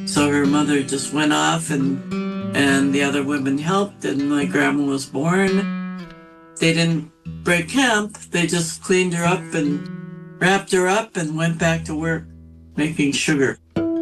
So her mother just went off and the other women helped, and my grandma was born. They didn't break camp. They just cleaned her up and wrapped her up and went back to work making sugar.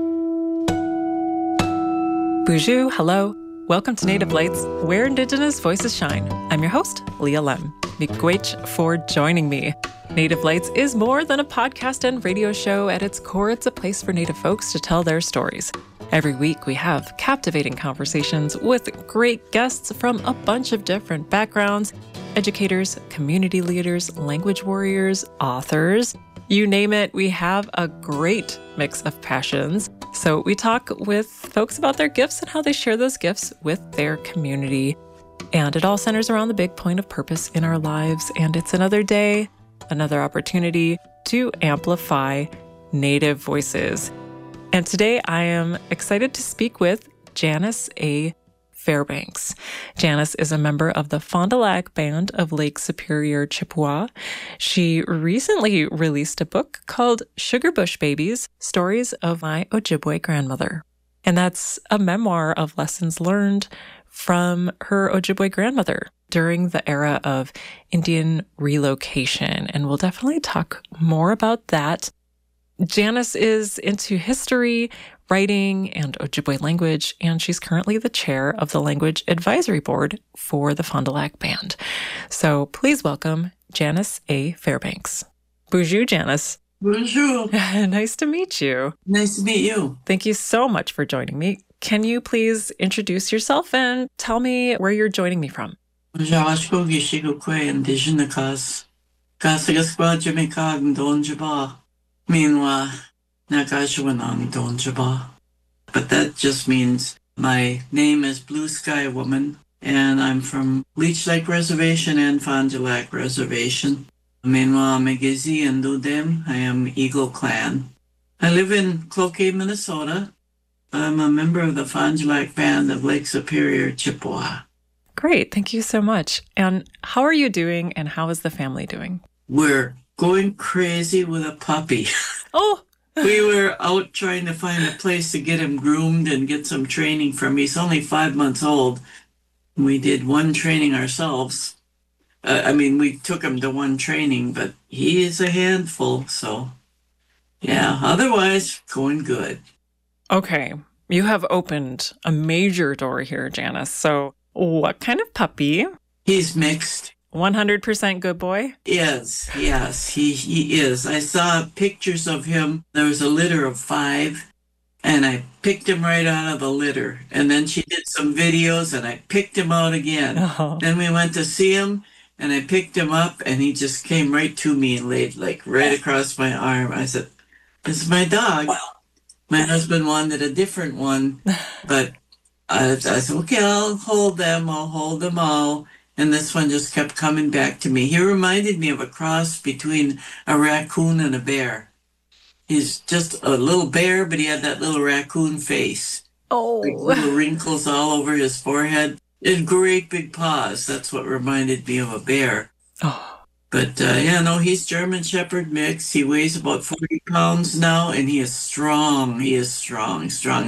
Bonjour, hello. Welcome to Native Lights, where Indigenous voices shine. I'm your host, Leah Lem. Miigwech for joining me. Native Lights is more than a podcast and radio show. At its core, it's a place for Native folks to tell their stories. Every week, we have captivating conversations with great guests from a bunch of different backgrounds: educators, community leaders, language warriors, authors. You name it, we have a great mix of passions. So we talk with folks about their gifts and how they share those gifts with their community. And it all centers around the big point of purpose in our lives. And it's another day, another opportunity to amplify Native voices. And today I am excited to speak with Janice A. Fairbanks. Janice is a member of the Fond du Lac Band of Lake Superior, Chippewa. She recently released a book called Sugar Bush Babies, Stories of My Ojibwe Grandmother. And that's a memoir of lessons learned from her Ojibwe grandmother during the era of Indian relocation. And we'll definitely talk more about that. Janice is into history, writing, and Ojibwe language, and she's currently the chair of the Language Advisory Board for the Fond du Lac Band. So please welcome Janice A. Fairbanks. Bonjour, Janice. Bonjour. Nice to meet you. Nice to meet you. Thank you so much for joining me. Can you please introduce yourself and tell me where you're joining me from? Meanwhile, but that just means my name is Blue Sky Woman, and I'm from Leech Lake Reservation and Fond du Lac Reservation. Meanwhile, Megizi and Ludem, I am Eagle Clan. I live in Cloquet, Minnesota. I'm a member of the Fond du Lac Band of Lake Superior, Chippewa. Great, thank you so much. And how are you doing, and how is the family doing? We're going crazy with a puppy. Oh! We were out trying to find a place to get him groomed and get some training from him. He's only 5 months old. We did one training ourselves. We took him to one training, but he is a handful. So, yeah, otherwise, going good. Okay, you have opened a major door here, Janice. So, what kind of puppy? He's mixed. 100% good boy? Yes, he is. I saw pictures of him. There was a litter of 5, and I picked him right out of the litter. And then she did some videos, and I picked him out again. Oh. Then we went to see him, and I picked him up, and he just came right to me and laid right across my arm. I said, "This is my dog." My husband wanted a different one, but I said, "Okay, I'll hold them all." And this one just kept coming back to me. He reminded me of a cross between a raccoon and a bear. He's just a little bear, but he had that little raccoon face. Oh. Little wrinkles all over his forehead. And great big paws. That's what reminded me of a bear. Oh. But he's German Shepherd mix. He weighs about 40 pounds now, and he is strong. He is strong.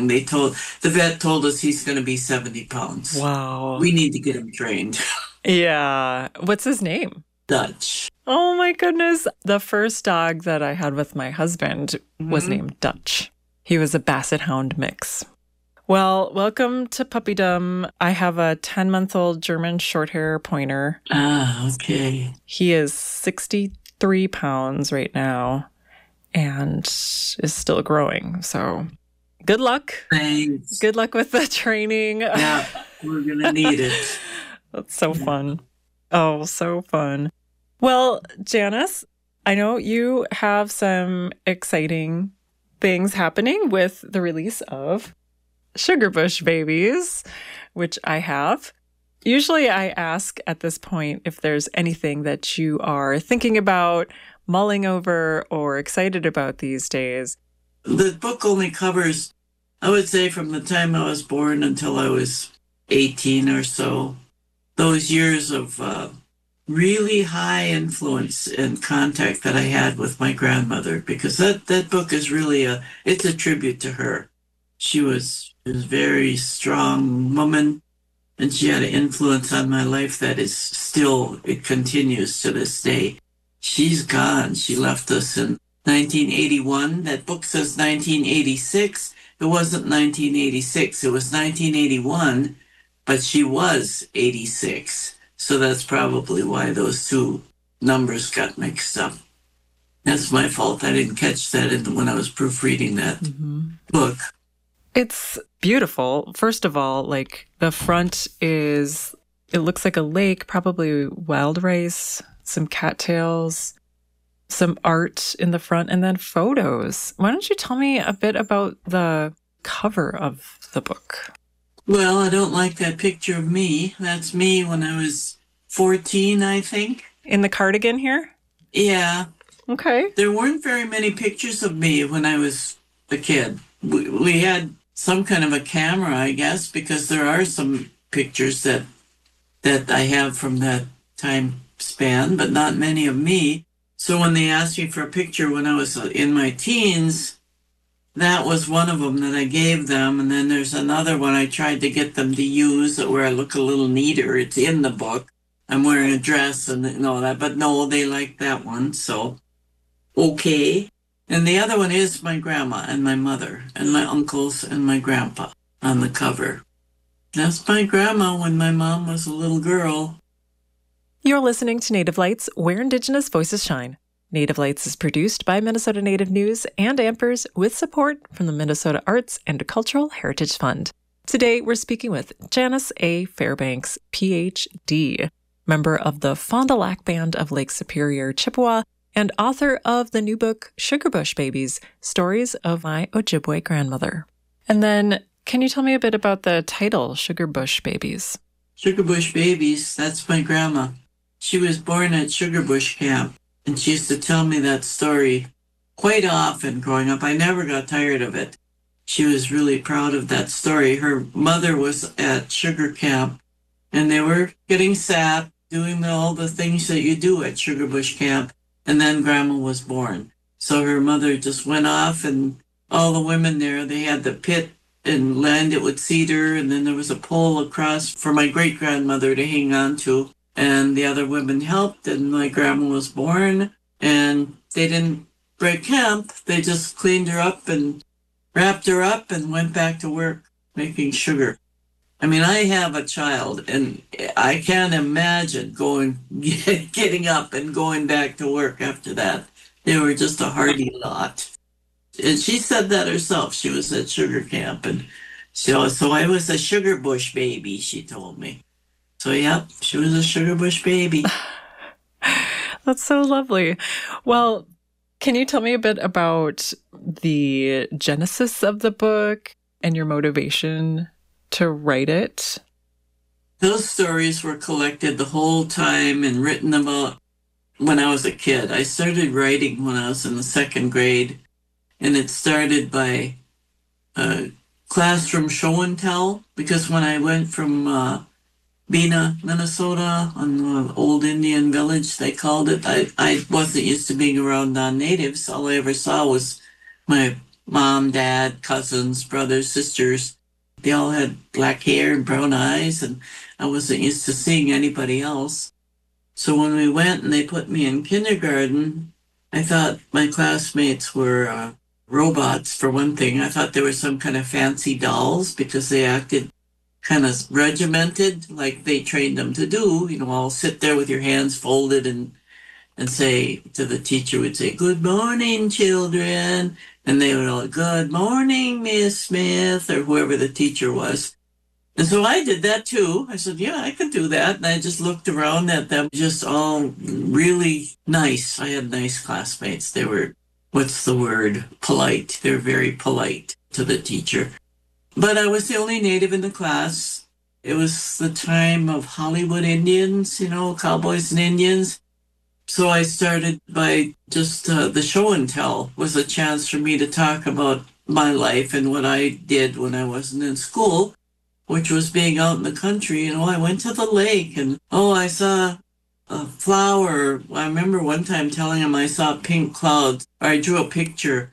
The vet told us he's going to be 70 pounds. Wow. We need to get him trained. Yeah. What's his name? Dutch. Oh my goodness. The first dog that I had with my husband was named Dutch. He was a Basset Hound mix. Well, welcome to Puppydom. I have a 10-month-old German Shorthair Pointer. Ah, okay. He is 63 pounds right now and is still growing. So good luck. Thanks. Good luck with the training. Yeah, we're going to need it. That's so fun. Oh, so fun. Well, Janice, I know you have some exciting things happening with the release of Sugar Bush Babies, which I have. Usually I ask at this point if there's anything that you are thinking about, mulling over, or excited about these days. The book only covers, I would say, from the time I was born until I was 18 or so. Those years of really high influence and contact that I had with my grandmother, because that book is really it's a tribute to her. She was a very strong woman, and she had an influence on my life that is still, it continues to this day. She's gone. She left us in 1981. That book says 1986. It wasn't 1986. It was 1981, but she was 86. So that's probably why those two numbers got mixed up. That's my fault. I didn't catch that when I was proofreading that book. It's beautiful. First of all, like the front is, it looks like a lake, probably wild rice, some cattails, some art in the front, and then photos. Why don't you tell me a bit about the cover of the book? Well, I don't like that picture of me. That's me when I was 14, I think. In the cardigan here? Yeah. Okay. There weren't very many pictures of me when I was a kid. We had some kind of a camera, I guess, because there are some pictures that I have from that time span, but not many of me. So when they asked me for a picture when I was in my teens, that was one of them that I gave them. And then there's another one I tried to get them to use where I look a little neater. It's in the book. I'm wearing a dress and all that, but no, they liked that one. So, okay. And the other one is my grandma and my mother and my uncles and my grandpa on the cover. That's my grandma when my mom was a little girl. You're listening to Native Lights, where Indigenous voices shine. Native Lights is produced by Minnesota Native News and Ampers with support from the Minnesota Arts and Cultural Heritage Fund. Today, we're speaking with Janice A. Fairbanks, Ph.D., member of the Fond du Lac Band of Lake Superior, Chippewa, and author of the new book, Sugarbush Babies, Stories of My Ojibwe Grandmother. And then, can you tell me a bit about the title, Sugarbush Babies? Sugarbush Babies, that's my grandma. She was born at Sugarbush Camp, and she used to tell me that story quite often growing up. I never got tired of it. She was really proud of that story. Her mother was at Sugar Camp, and they were getting sap, doing all the things that you do at Sugarbush Camp. And then Grandma was born. So her mother just went off, and all the women there, they had the pit and lined it with cedar, and then there was a pole across for my great-grandmother to hang on to. And the other women helped, and my grandma was born. And they didn't break camp. They just cleaned her up and wrapped her up and went back to work making sugar. I mean, I have a child, and I can't imagine getting up and going back to work after that. They were just a hardy lot. And she said that herself. She was at Sugar Camp, and so I was a sugar bush baby, she told me. So, yeah, she was a sugar bush baby. That's so lovely. Well, can you tell me a bit about the genesis of the book and your motivation to write it? Those stories were collected the whole time and written about when I was a kid. I started writing when I was in the second grade, and it started by a classroom show and tell, because when I went from Bena, Minnesota, on the old Indian village, they called it, I wasn't used to being around non-natives. All I ever saw was my mom, dad, cousins, brothers, sisters. They all had black hair and brown eyes, and I wasn't used to seeing anybody else. So when we went and they put me in kindergarten, I thought my classmates were robots, for one thing. I thought they were some kind of fancy dolls because they acted kind of regimented, like they trained them to do. You know, all sit there with your hands folded and say to the teacher, would say, "Good morning, children." And they would all, "Good morning, Miss Smith," or whoever the teacher was. And so I did that too. I said, yeah, I could do that. And I just looked around at them, just all really nice. I had nice classmates. They were, what's the word? Polite. They were very polite to the teacher. But I was the only native in the class. It was the time of Hollywood Indians, you know, cowboys and Indians. So I started by just the show and tell was a chance for me to talk about my life and what I did when I wasn't in school, which was being out in the country. You know, I went to the lake and, I saw a flower. I remember one time telling him I saw pink clouds. Or I drew a picture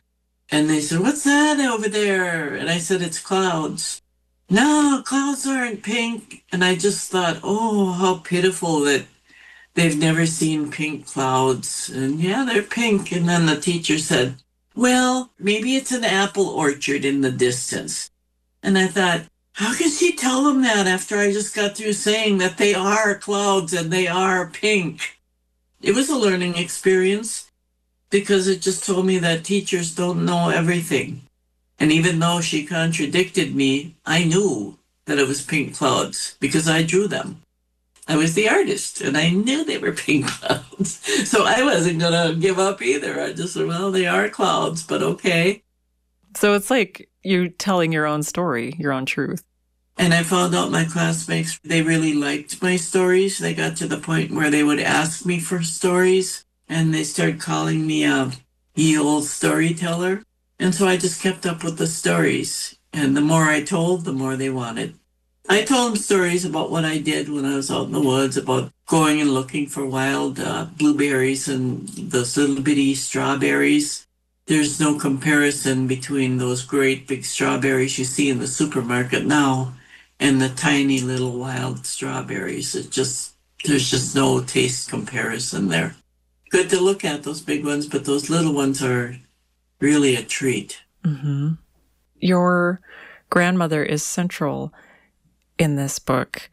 And they said, "What's that over there?" And I said, "It's clouds." "No, clouds aren't pink." And I just thought, oh, how pitiful that they've never seen pink clouds. And yeah, they're pink. And then the teacher said, "Well, maybe it's an apple orchard in the distance." And I thought, how can she tell them that after I just got through saying that they are clouds and they are pink? It was a learning experience because it just told me that teachers don't know everything. And even though she contradicted me, I knew that it was pink clouds because I drew them. I was the artist and I knew they were pink clouds. So I wasn't going to give up either. I just said, well, they are clouds, but okay. So it's like you telling your own story, your own truth. And I found out my classmates, they really liked my stories. They got to the point where they would ask me for stories and they started calling me a ye old storyteller. And so I just kept up with the stories. And the more I told, the more they wanted. I told them stories about what I did when I was out in the woods, about going and looking for wild blueberries and those little bitty strawberries. There's no comparison between those great big strawberries you see in the supermarket now and the tiny little wild strawberries. There's just no taste comparison there. Good to look at those big ones, but those little ones are really a treat. Mm-hmm. Your grandmother is central in this book.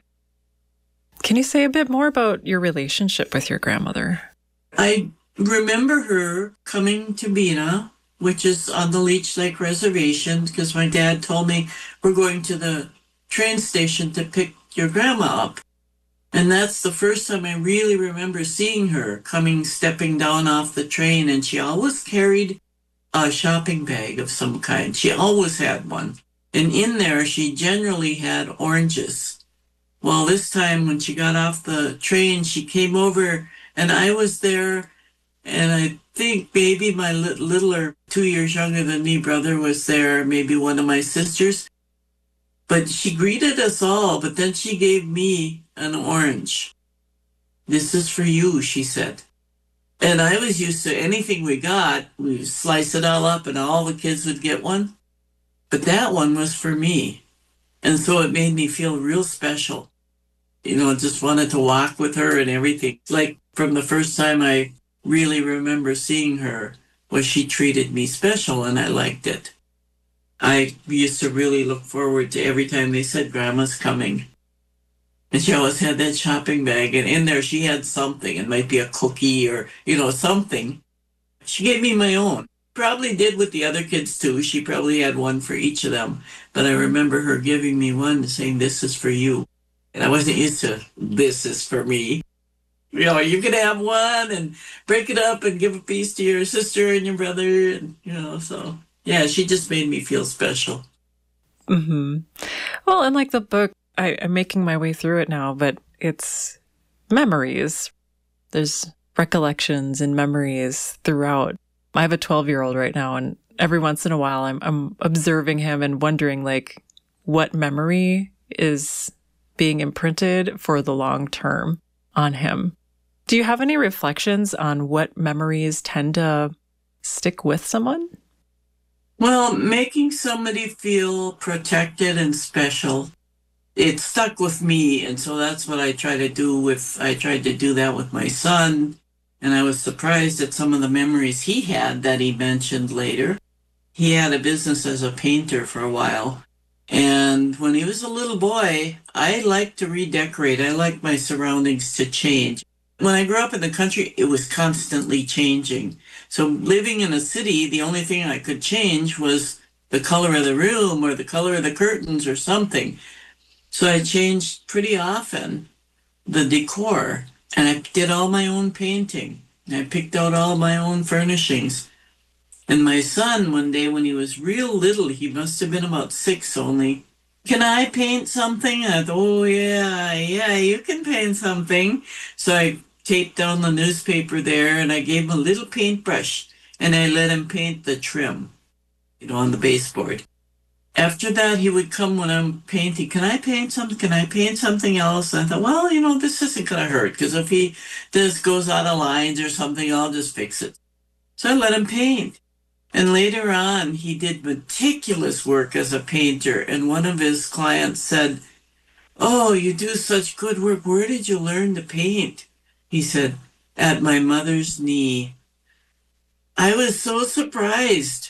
Can you say a bit more about your relationship with your grandmother? I remember her coming to Bena, which is on the Leech Lake Reservation, because my dad told me we're going to the train station to pick your grandma up. And that's the first time I really remember seeing her stepping down off the train, and she always carried a shopping bag of some kind. She always had one. And in there, she generally had oranges. Well, this time when she got off the train, she came over and I was there. And I think maybe my littler, 2 years younger than me, brother was there, maybe one of my sisters. But she greeted us all, but then she gave me an orange. "This is for you," she said. And I was used to anything we got, we slice it all up and all the kids would get one. But that one was for me. And so it made me feel real special. Just wanted to walk with her and everything. Like from the first time I really remember seeing her, was she treated me special and I liked it. I used to really look forward to every time they said Grandma's coming. And she always had that shopping bag, and in there she had something. It might be a cookie or, something. She gave me my own. Probably did with the other kids too. She probably had one for each of them. But I remember her giving me one saying, "This is for you." And I wasn't used to, "This is for me." You can have one and break it up and give a piece to your sister and your brother. And, so yeah, she just made me feel special. Mm-hmm. Well, and like the book, I'm making my way through it now, but it's memories. There's recollections and memories throughout. I have a 12-year-old right now, and every once in a while I'm observing him and wondering like what memory is being imprinted for the long term on him. Do you have any reflections on what memories tend to stick with someone? Well, making somebody feel protected and special, it stuck with me. And so that's what I try to do I tried to do that with my son. And I was surprised at some of the memories he had that he mentioned later. He had a business as a painter for a while. And when he was a little boy, I liked to redecorate. I liked my surroundings to change. When I grew up in the country, it was constantly changing. So living in a city, the only thing I could change was the color of the room or the color of the curtains or something. So I changed pretty often the decor, and I did all my own painting. I picked out all my own furnishings. And my son, one day when he was real little, he must have been about 6 only, "Can I paint something?" I thought, "Oh, yeah, you can paint something." So I taped down the newspaper there, and I gave him a little paintbrush, and I let him paint the trim, on the baseboard. After that, he would come when I'm painting, "Can I paint something? Can I paint something else?" And I thought, well, this isn't going to hurt, because if he just goes out of lines or something, I'll just fix it. So I let him paint. And later on, he did meticulous work as a painter. And one of his clients said, "Oh, you do such good work. Where did you learn to paint?" He said, "At my mother's knee." I was so surprised.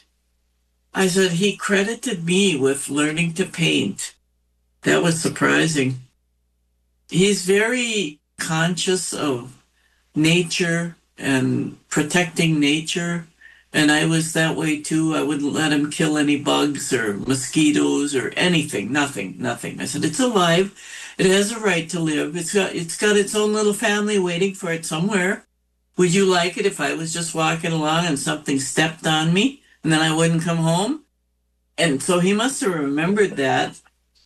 I said, he credited me with learning to paint. That was surprising. He's very conscious of nature and protecting nature. And I was that way too. I wouldn't let him kill any bugs or mosquitoes or anything. Nothing. I said, it's alive. It has a right to live. It's got its own little family waiting for it somewhere. Would you like it if I was just walking along and something stepped on me and then I wouldn't come home? And so he must have remembered that.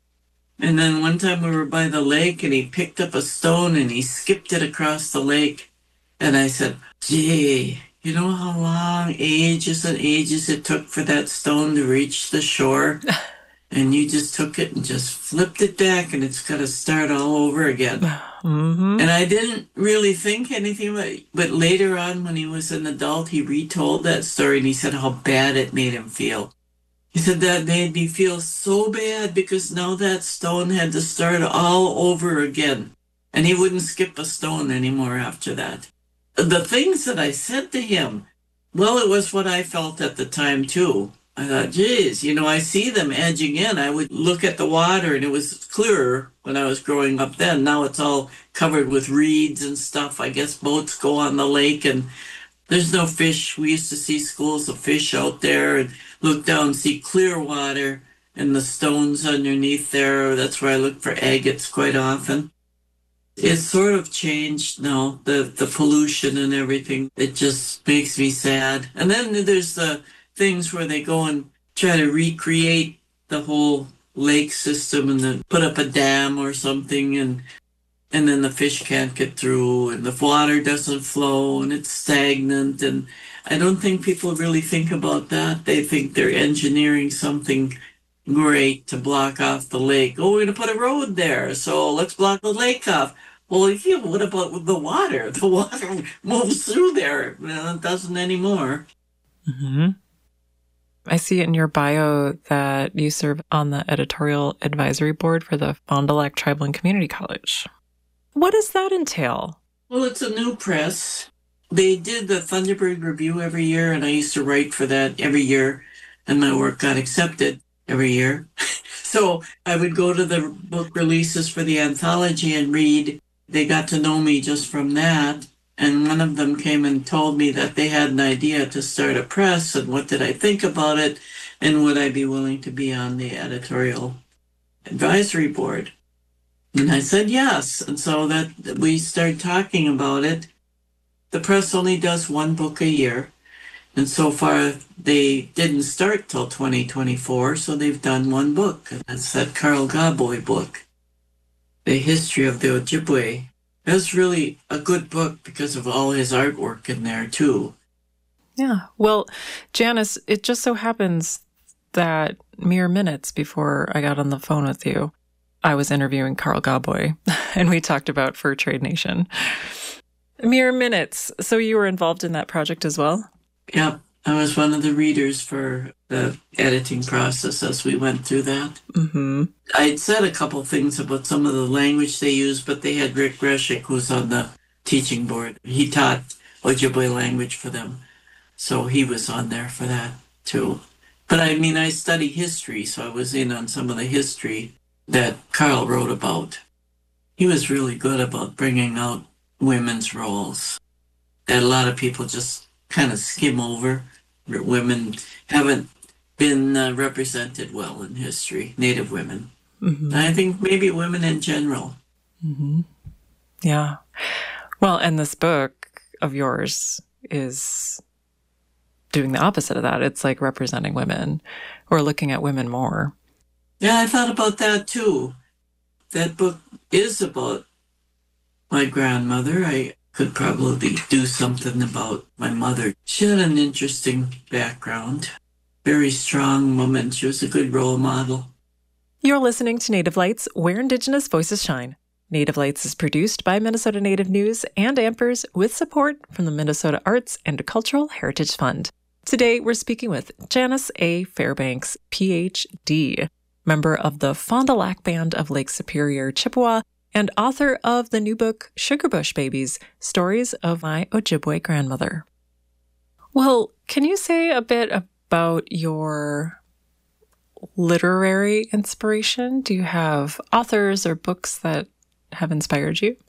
And then one time we were by the lake and he picked up a stone and he skipped it across the lake. And I said, "Gee, you know how long, ages and ages it took for that stone to reach the shore? And you just took it and just flipped it back and it's got to start all over again." Mm-hmm. And I didn't really think anything about it. But later on, when he was an adult, he retold that story and he said how bad it made him feel. He said that made me feel so bad because now that stone had to start all over again. And he wouldn't skip a stone anymore after that. The things that I said to him, well, it was what I felt at the time too. I thought, geez, I see them edging in. I would look at the water and it was clearer when I was growing up then. Now it's all covered with reeds and stuff. I guess boats go on the lake and there's no fish. We used to see schools of fish out there and look down and see clear water and the stones underneath there. That's where I look for agates quite often. It's sort of changed now, the pollution and everything. It just makes me sad. And then there's the things where they go and try to recreate the whole lake system and then put up a dam or something and then the fish can't get through and the water doesn't flow and it's stagnant. And I don't think people really think about that. They think they're engineering something great to block off the lake. Oh, we're going to put a road there, so let's block the lake off. Well, yeah, what about the water? The water moves through there. Well, it doesn't anymore. Mm-hmm. I see in your bio that you serve on the editorial advisory board for the Fond du Lac Tribal and Community College. What does that entail? Well, it's a new press. They did the Thunderbird Review every year, and I used to write for that every year, and my work got accepted every year. So I would go to the book releases for the anthology and read. They got to know me just from that. And one of them came and told me that they had an idea to start a press and what did I think about it and would I be willing to be on the editorial advisory board. And I said yes. And so that we started talking about it. The press only does one book a year. And so far they didn't start till 2024, so they've done one book. And that's that Carl Gaboy book, The History of the Ojibwe. That's really a good book because of all his artwork in there, too. Yeah. Well, Janice, it just so happens that mere minutes before I got on the phone with you, I was interviewing Carl Gaboy, and we talked about Fur Trade Nation. Mere minutes. So you were involved in that project as well? Yep. I was one of the readers for the editing process as we went through that. Mm-hmm. I'd said a couple things about some of the language they used, but they had Rick Greshik, who's on the teaching board. He taught Ojibwe language for them, so he was on there for that too. But I mean, I study history, so I was in on some of the history that Carl wrote about. He was really good about bringing out women's roles that a lot of people just kind of skim over. Women haven't been represented well in history, Native women. Mm-hmm. I think maybe women in general. Mm-hmm. Yeah. Well, and this book of yours is doing the opposite of that. It's like representing women or looking at women more. Yeah, I thought about that too. That book is about my grandmother. I could probably do something about my mother. She had an interesting background. Very strong woman. She was a good role model. You're listening to Native Lights, where Indigenous voices shine. Native Lights is produced by Minnesota Native News and Ampers with support from the Minnesota Arts and Cultural Heritage Fund. Today, we're speaking with Janice A. Fairbanks, Ph.D., member of the Fond du Lac Band of Lake Superior, Chippewa, and author of the new book, Sugarbush Babies, Stories of My Ojibwe Grandmother. Well, can you say a bit about your literary inspiration? Do you have authors or books that have inspired you?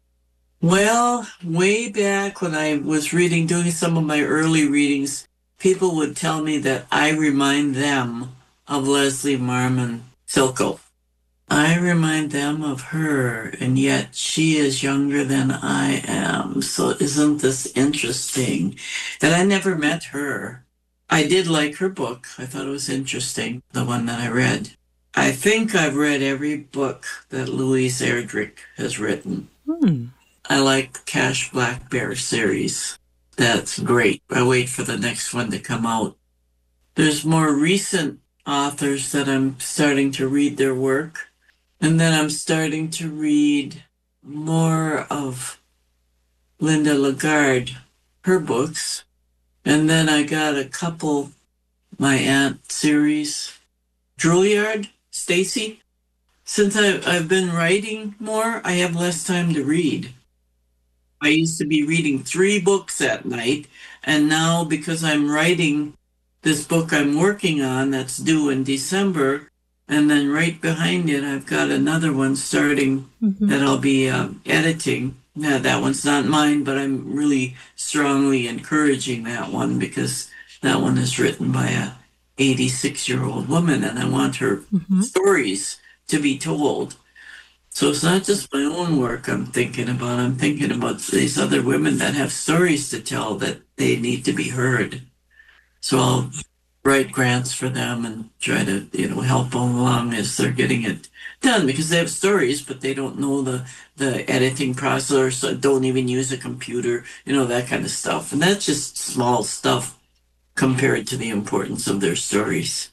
Well, way back when I was doing some of my early readings, people would tell me that I remind them of Leslie Marmon Silko. I remind them of her, and yet she is younger than I am. So isn't this interesting? And I never met her. I did like her book. I thought it was interesting, the one that I read. I think I've read every book that Louise Erdrich has written. I like the Cash Black Bear series. That's great. I wait for the next one to come out. There's more recent authors that I'm starting to read their work. And then I'm starting to read more of Linda Lagarde, her books. And then I got a couple, my aunt series, Drouillard, Stacy. Since I've been writing more, I have less time to read. I used to be reading 3 books at night, and now because I'm writing this book I'm working on that's due in December, and then right behind it, I've got another one starting that I'll be editing. Now, that one's not mine, but I'm really strongly encouraging that one because that one is written by a 86-year-old woman, and I want her stories to be told. So it's not just my own work I'm thinking about. I'm thinking about these other women that have stories to tell that they need to be heard. So I'll write grants for them and try to, help them along as they're getting it done because they have stories, but they don't know the editing process or so don't even use a computer, that kind of stuff. And that's just small stuff compared to the importance of their stories.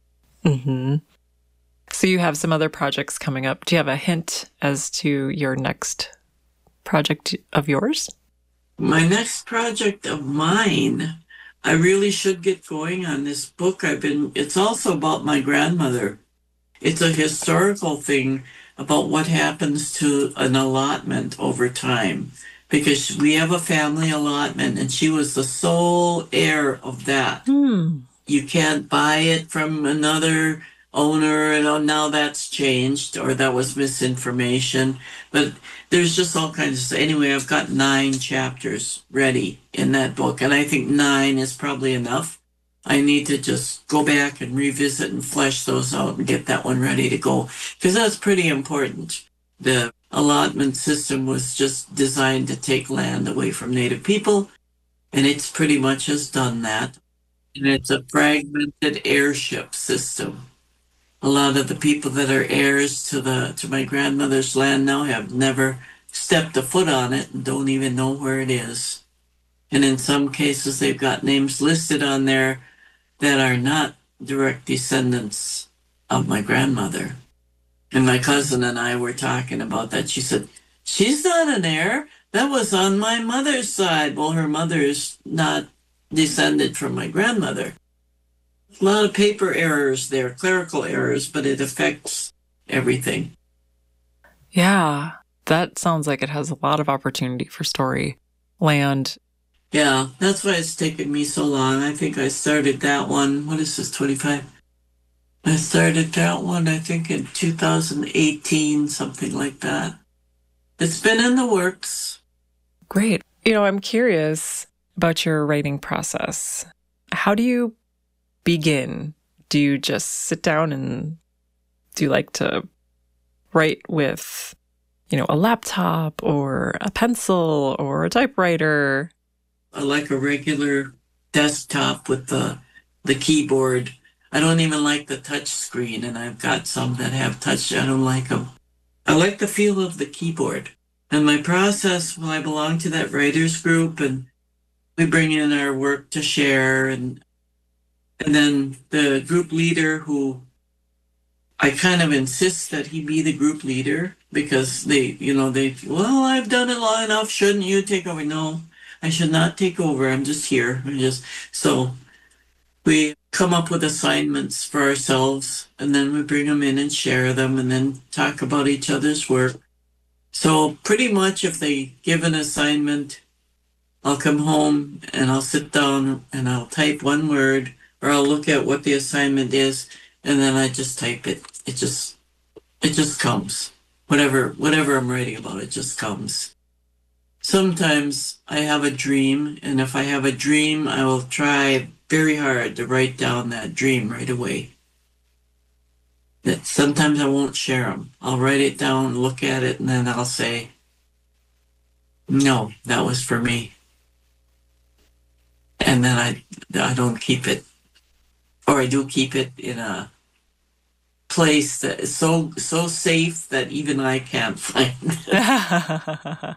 So you have some other projects coming up. Do you have a hint as to your next project of yours? My next project of mine, I really should get going on this book. It's also about my grandmother. It's a historical thing about what happens to an allotment over time. Because we have a family allotment and she was the sole heir of that. You can't buy it from another owner, and now that's changed, or that was misinformation. But there's just all kinds of stuff. Anyway, I've got 9 chapters ready in that book, and I think 9 is probably enough. I need to just go back and revisit and flesh those out and get that one ready to go, because that's pretty important. The allotment system was just designed to take land away from Native people, and it's pretty much has done that. And it's a fragmented heirship system. A lot of the people that are heirs to my grandmother's land now have never stepped a foot on it and don't even know where it is. And in some cases, they've got names listed on there that are not direct descendants of my grandmother. And my cousin and I were talking about that. She said, she's not an heir. That was on my mother's side. Well, her mother is not descended from my grandmother. A lot of paper errors there, clerical errors, but it affects everything. Yeah, that sounds like it has a lot of opportunity for story land. Yeah, that's why it's taken me so long. I think I started that one, what is this, 25? I started that one, I think, in 2018, something like that. It's been in the works. Great. I'm curious about your writing process. How do you begin? Do you just sit down and do you like to write with, a laptop or a pencil or a typewriter? I like a regular desktop with the keyboard. I don't even like the touch screen, and I've got some that have touch. I don't like them. I like the feel of the keyboard. And my process, well, I belong to that writers group, and we bring in our work to share, and then the group leader, who I kind of insist that he be the group leader because well, I've done it long enough. Shouldn't you take over? No, I should not take over. I'm just here. So We come up with assignments for ourselves, and then we bring them in and share them, and then talk about each other's work. So pretty much if they give an assignment, I'll come home and I'll sit down and I'll type one word, or I'll look at what the assignment is, and then I just type it. It just comes. Whatever I'm writing about, it just comes. Sometimes I have a dream, and if I have a dream, I will try very hard to write down that dream right away. That sometimes I won't share them. I'll write it down, look at it, and then I'll say, no, that was for me. And then I don't keep it, or I do keep it in a place that is so safe that even I can't find it.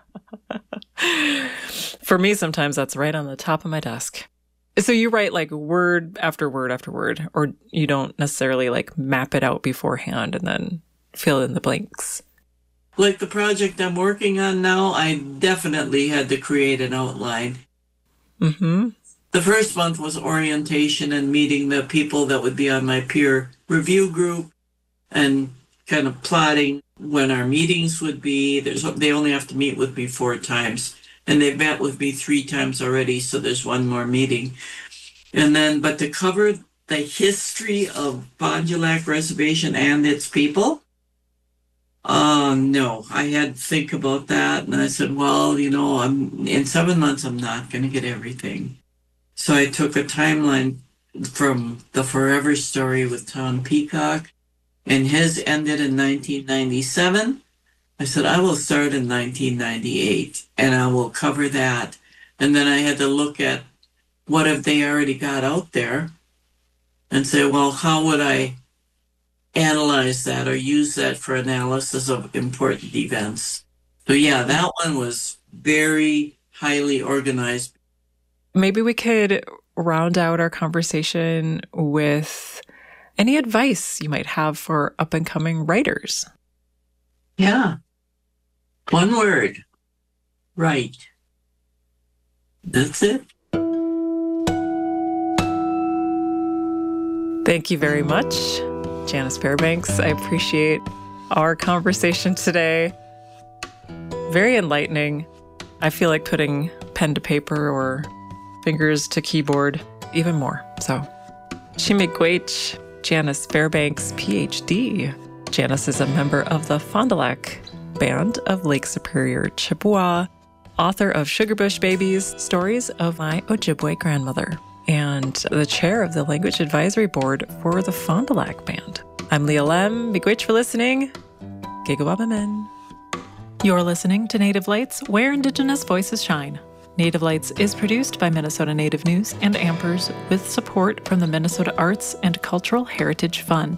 For me, sometimes that's right on the top of my desk. So you write like word after word after word, or you don't necessarily like map it out beforehand and then fill in the blanks? Like the project I'm working on now, I definitely had to create an outline. Mm-hmm. The first month was orientation and meeting the people that would be on my peer review group and kind of plotting when our meetings would be. They only have to meet with me 4 times, and they've met with me 3 times already, so there's one more meeting. And then, but to cover the history of Fond du Lac Reservation and its people, no, I had to think about that, and I said, well, in 7 months, I'm not going to get everything. So I took a timeline from the Forever Story with Tom Peacock, and his ended in 1997. I said, I will start in 1998, and I will cover that. And then I had to look at what have they already got out there and say, well, how would I analyze that or use that for analysis of important events? So yeah, that one was very highly organized. Maybe we could round out our conversation with any advice you might have for up-and-coming writers. Yeah. One word. Write. That's it. Thank you very much, Janice Fairbanks. I appreciate our conversation today. Very enlightening. I feel like putting pen to paper or fingers to keyboard even more. So, Shimigwech, Janice Fairbanks, PhD. Janice is a member of the Fond du Lac Band of Lake Superior, Chippewa, author of Sugarbush Babies, Stories of My Ojibwe Grandmother, and the chair of the Language Advisory Board for the Fond du Lac Band. I'm Leah Lem. Miigwech for listening. Gigawabamen. You're listening to Native Lights, where Indigenous voices shine. Native Lights is produced by Minnesota Native News and Ampers with support from the Minnesota Arts and Cultural Heritage Fund.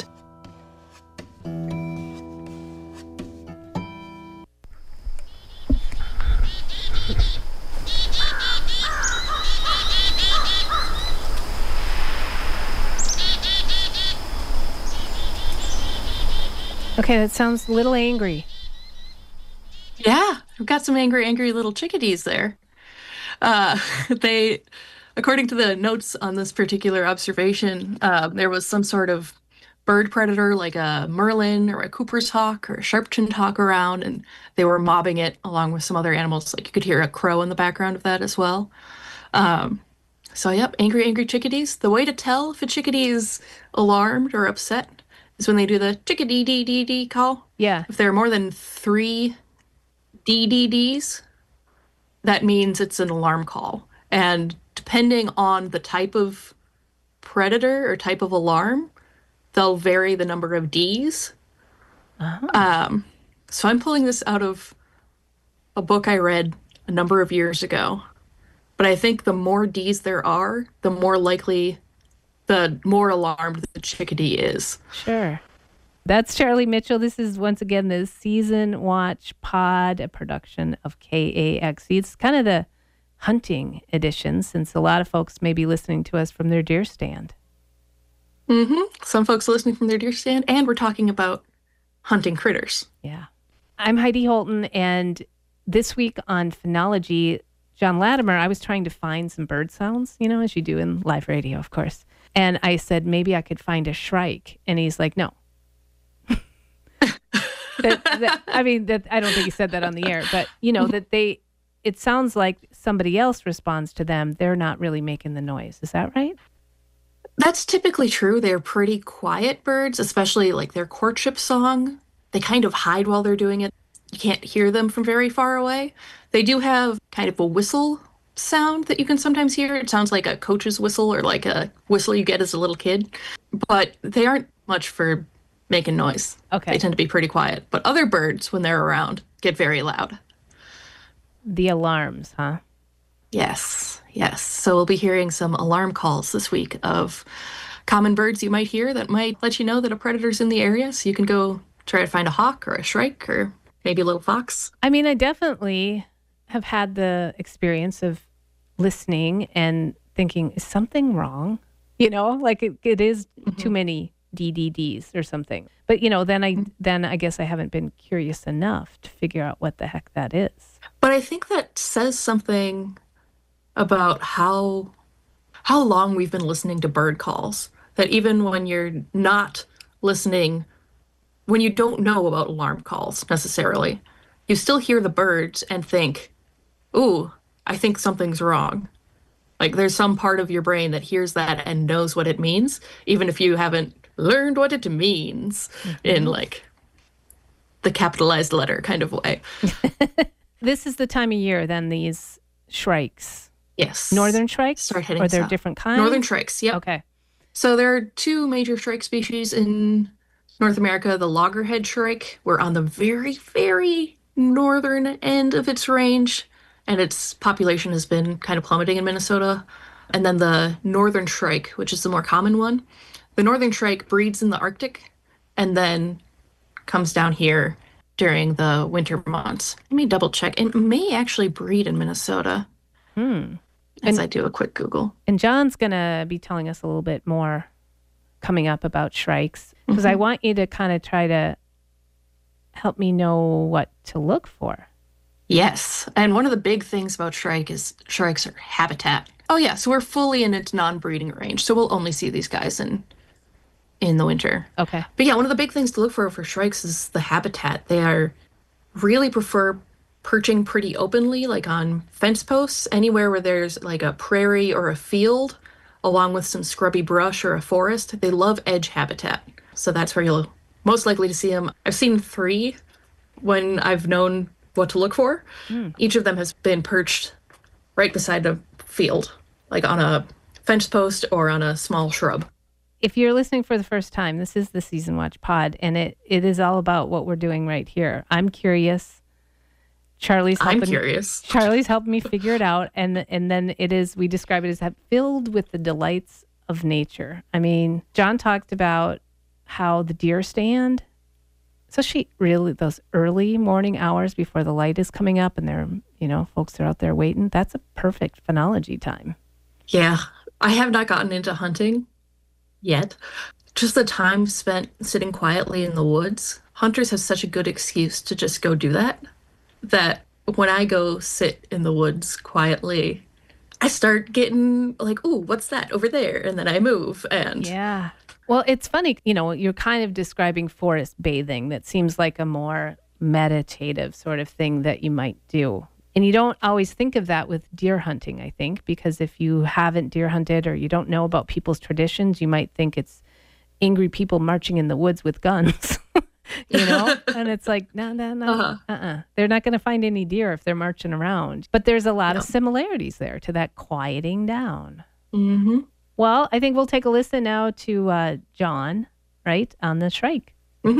Okay, that sounds a little angry. Yeah, we've got some angry little chickadees there. They, according to the notes on this particular observation, there was some sort of bird predator like a merlin or a Cooper's hawk or a sharp-chinned hawk around, and they were mobbing it along with some other animals. Like you could hear a crow in the background of that as well. So yep, angry chickadees. The way to tell if a chickadee is alarmed or upset is when they do the chickadee-dee-dee-dee call. Yeah. If there are more than 3 DDDs, that means it's an alarm call. And depending on the type of predator or type of alarm, they'll vary the number of Ds. Uh-huh. So I'm pulling this out of a book I read a number of years ago. But I think the more Ds there are, the more likely, the more alarmed the chickadee is. Sure. That's Charlie Mitchell. This is once again the Season Watch Pod, a production of KAXE. It's kind of the hunting edition, since a lot of folks may be listening to us from their deer stand. Mm-hmm. Some folks are listening from their deer stand, and we're talking about hunting critters. Yeah. I'm Heidi Holton, and this week on Phenology, John Latimer, I was trying to find some bird sounds, as you do in live radio, of course. And I said, maybe I could find a shrike. And he's like, no. I don't think he said that on the air, but it sounds like somebody else responds to them. They're not really making the noise. Is that right? That's typically true. They're pretty quiet birds, especially like their courtship song. They kind of hide while they're doing it. You can't hear them from very far away. They do have kind of a whistle sound that you can sometimes hear. It sounds like a coach's whistle or like a whistle you get as a little kid, but they aren't much for making noise. Okay. They tend to be pretty quiet. But other birds, when they're around, get very loud. The alarms, huh? Yes. So we'll be hearing some alarm calls this week of common birds you might hear that might let you know that a predator's in the area. So you can go try to find a hawk or a shrike or maybe a little fox. I mean, I definitely have had the experience of listening and thinking, is something wrong? Like it is too many DDDs or something. But, then I guess I haven't been curious enough to figure out what the heck that is. But I think that says something about how long we've been listening to bird calls. That even when you're not listening, when you don't know about alarm calls necessarily, you still hear the birds and think, ooh, I think something's wrong. Like there's some part of your brain that hears that and knows what it means, even if you haven't learned what it means in like the capitalized letter kind of way. This is the time of year then these shrikes. Yes. Northern shrikes? Start heading Or they're south. different kinds? Northern shrikes, yep. Okay. So there are two major shrike species in North America. The loggerhead shrike, we're on the very, very northern end of its range, and its population has been kind of plummeting in Minnesota. And then the northern shrike, which is the more common one. The northern shrike breeds in the Arctic and then comes down here during the winter months. Let me double check. It may actually breed in Minnesota. As I do a quick Google. And John's going to be telling us a little bit more coming up about shrikes, because I want you to kind of try to help me know what to look for. Yes. And one of the big things about shrikes are habitat. Oh, yeah. So we're fully in its non-breeding range. So we'll only see these guys in the winter. Okay. But yeah, one of the big things to look for shrikes is the habitat. They really prefer perching pretty openly, like on fence posts, anywhere where there's like a prairie or a field, along with some scrubby brush or a forest. They love edge habitat. So that's where you'll most likely to see them. I've seen 3 when I've known what to look for. Each of them has been perched right beside a field, like on a fence post or on a small shrub. If you're listening for the first time, this is the Season Watch Pod, and it is all about what we're doing right here. I'm curious. I'm curious. Charlie's helping me figure it out, and then we describe it as filled with the delights of nature. I mean, John talked about how the deer stand, especially really those early morning hours before the light is coming up and they're, folks are out there waiting. That's a perfect phenology time. Yeah. I have not gotten into hunting yet. Just the time spent sitting quietly in the woods. Hunters have such a good excuse to just go do that when I go sit in the woods quietly, I start getting like, ooh, what's that over there? And then I move and... Yeah. Well, it's funny, you're kind of describing forest bathing. That seems like a more meditative sort of thing that you might do. And you don't always think of that with deer hunting, I think, because if you haven't deer hunted or you don't know about people's traditions, you might think it's angry people marching in the woods with guns, and it's like, no. They're not going to find any deer if they're marching around. But there's a lot of similarities there to that quieting down. Mm-hmm. Well, I think we'll take a listen now to John, right, on the shrike. Mm-hmm.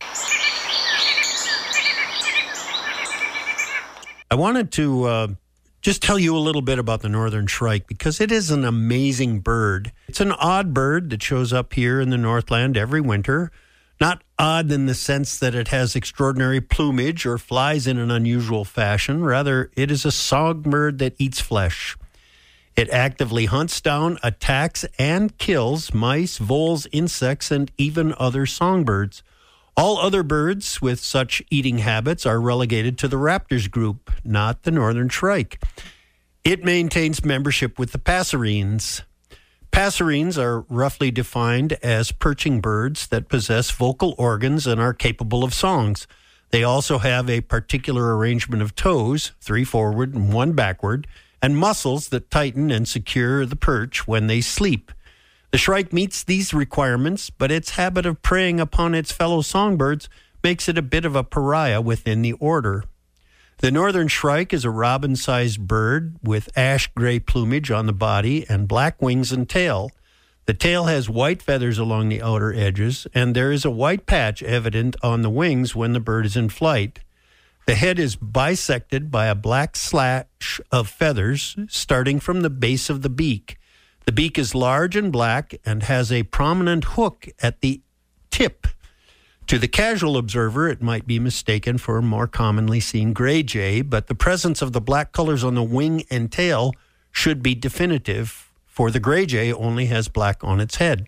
I wanted to just tell you a little bit about the northern shrike because it is an amazing bird. It's an odd bird that shows up here in the Northland every winter. Not odd in the sense that it has extraordinary plumage or flies in an unusual fashion. Rather, it is a songbird that eats flesh. It actively hunts down, attacks, and kills mice, voles, insects, and even other songbirds. All other birds with such eating habits are relegated to the raptors group, not the northern shrike. It maintains membership with the passerines. Passerines are roughly defined as perching birds that possess vocal organs and are capable of songs. They also have a particular arrangement of toes, 3 forward and 1 backward, and muscles that tighten and secure the perch when they sleep. The shrike meets these requirements, but its habit of preying upon its fellow songbirds makes it a bit of a pariah within the order. The northern shrike is a robin-sized bird with ash-gray plumage on the body and black wings and tail. The tail has white feathers along the outer edges, and there is a white patch evident on the wings when the bird is in flight. The head is bisected by a black slash of feathers starting from the base of the beak. The beak is large and black and has a prominent hook at the tip. To the casual observer, it might be mistaken for a more commonly seen gray jay, but the presence of the black colors on the wing and tail should be definitive, for the gray jay only has black on its head.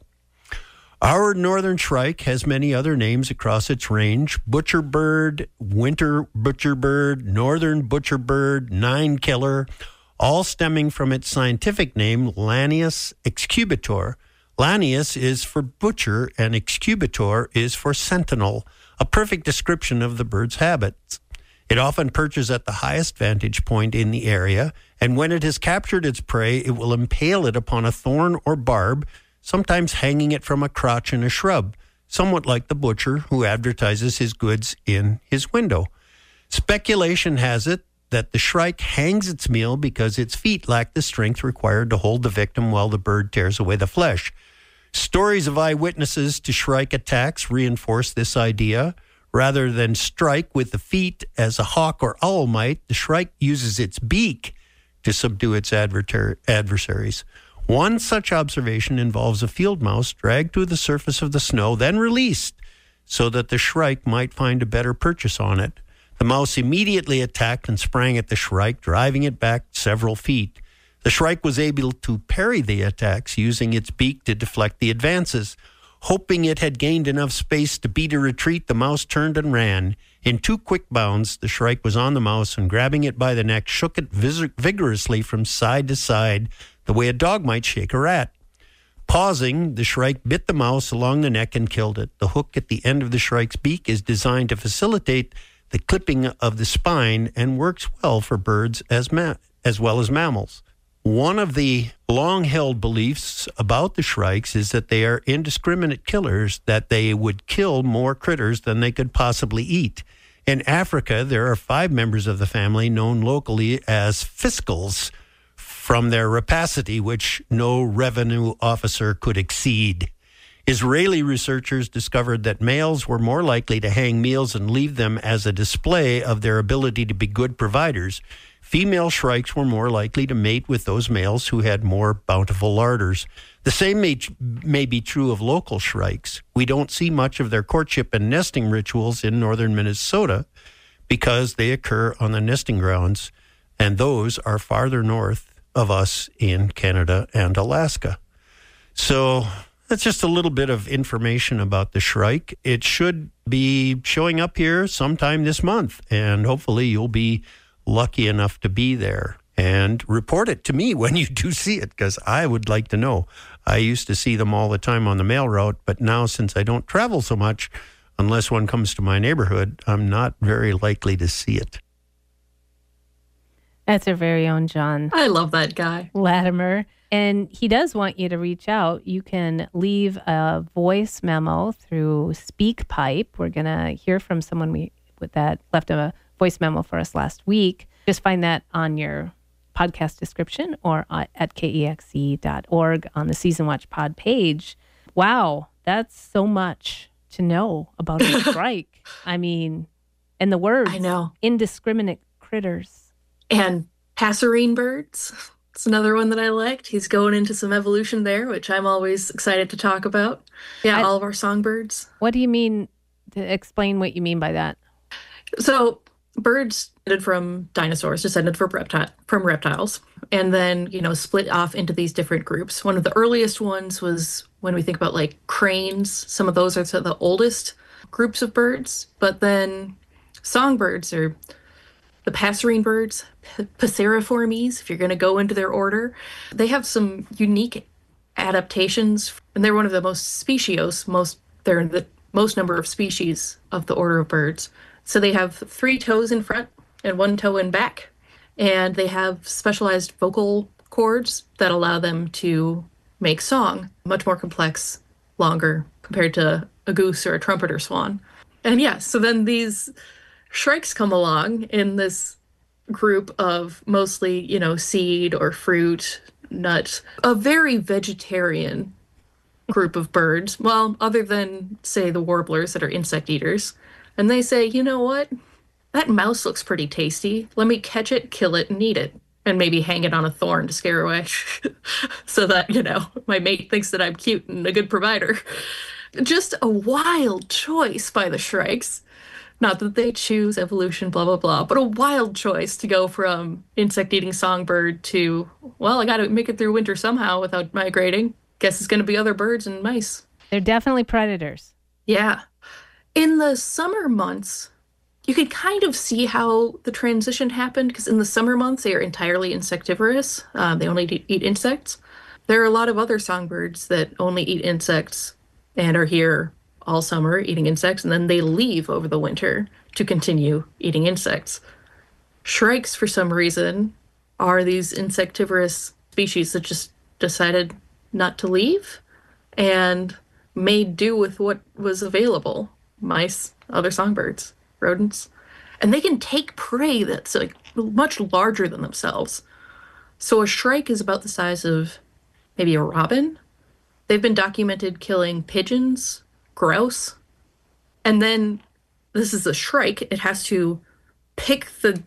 Our northern shrike has many other names across its range: butcherbird, winter butcherbird, northern butcherbird, nine-killer, all stemming from its scientific name, Lanius excubitor. Lanius is for butcher and excubitor is for sentinel, a perfect description of the bird's habits. It often perches at the highest vantage point in the area, and when it has captured its prey, it will impale it upon a thorn or barb, sometimes hanging it from a crotch in a shrub, somewhat like the butcher who advertises his goods in his window. Speculation has it that the shrike hangs its meal because its feet lack the strength required to hold the victim while the bird tears away the flesh. Stories of eyewitnesses to shrike attacks reinforce this idea. Rather than strike with the feet as a hawk or owl might, the shrike uses its beak to subdue its adversaries. One such observation involves a field mouse dragged to the surface of the snow, then released so that the shrike might find a better purchase on it. The mouse immediately attacked and sprang at the shrike, driving it back several feet. The shrike was able to parry the attacks using its beak to deflect the advances. Hoping it had gained enough space to beat a retreat, the mouse turned and ran. In 2 quick bounds, the shrike was on the mouse and, grabbing it by the neck, shook it vigorously from side to side, the way a dog might shake a rat. Pausing, the shrike bit the mouse along the neck and killed it. The hook at the end of the shrike's beak is designed to facilitate the clipping of the spine and works well for birds as well as mammals. One of the long-held beliefs about the shrikes is that they are indiscriminate killers, that they would kill more critters than they could possibly eat. In Africa, there are 5 members of the family known locally as fiscals, from their rapacity, which no revenue officer could exceed. Israeli researchers discovered that males were more likely to hang meals and leave them as a display of their ability to be good providers. Female shrikes were more likely to mate with those males who had more bountiful larders. The same may be true of local shrikes. We don't see much of their courtship and nesting rituals in northern Minnesota because they occur on the nesting grounds, and those are farther north of us in Canada and Alaska. So that's just a little bit of information about the shrike. It should be showing up here sometime this month, and hopefully you'll be lucky enough to be there and report it to me when you do see it, because I would like to know. I used to see them all the time on the mail route, but now since I don't travel so much, unless one comes to my neighborhood, I'm not very likely to see it. That's our very own John. I love that guy. Latimer. And he does want you to reach out. You can leave a voice memo through SpeakPipe. We're going to hear from someone that left a voice memo for us last week. Just find that on your podcast description or at KEXE.org on the Season Watch Pod page. Wow, that's so much to know about a shrike. I mean, and the words. I know. Indiscriminate critters. And passerine birds. It's another one that I liked. He's going into some evolution there, which I'm always excited to talk about. Yeah, all of our songbirds. What do you mean? To explain what you mean by that. So birds descended from dinosaurs, descended from reptiles, and then, split off into these different groups. One of the earliest ones was when we think about like cranes. Some of those are the oldest groups of birds. But then songbirds are the passerine birds, Passeriformes, if you're going to go into their order. They have some unique adaptations, and they're one of the most speciose, they're the most number of species of the order of birds. So they have 3 toes in front and 1 toe in back, and they have specialized vocal cords that allow them to make song, much more complex, longer compared to a goose or a trumpet or swan. And yeah, so then these shrikes come along in this group of mostly, seed or fruit, nut, a very vegetarian group of birds. Well, other than, say, the warblers that are insect eaters. And they say, you know what? That mouse looks pretty tasty. Let me catch it, kill it, and eat it. And maybe hang it on a thorn to scare away. So that, my mate thinks that I'm cute and a good provider. Just a wild choice by the shrikes. Not that they choose evolution, blah, blah, blah, but a wild choice to go from insect-eating songbird to, well, I got to make it through winter somehow without migrating. Guess it's going to be other birds and mice. They're definitely predators. Yeah. In the summer months, you could kind of see how the transition happened, because in the summer months, they are entirely insectivorous. They only eat insects. There are a lot of other songbirds that only eat insects and are here all summer eating insects, and then they leave over the winter to continue eating insects. Shrikes, for some reason, are these insectivorous species that just decided not to leave and made do with what was available. Mice, other songbirds, rodents. And they can take prey that's like much larger than themselves. So a shrike is about the size of maybe a robin. They've been documented killing pigeons, grouse. And then this is a shrike. It has to pick the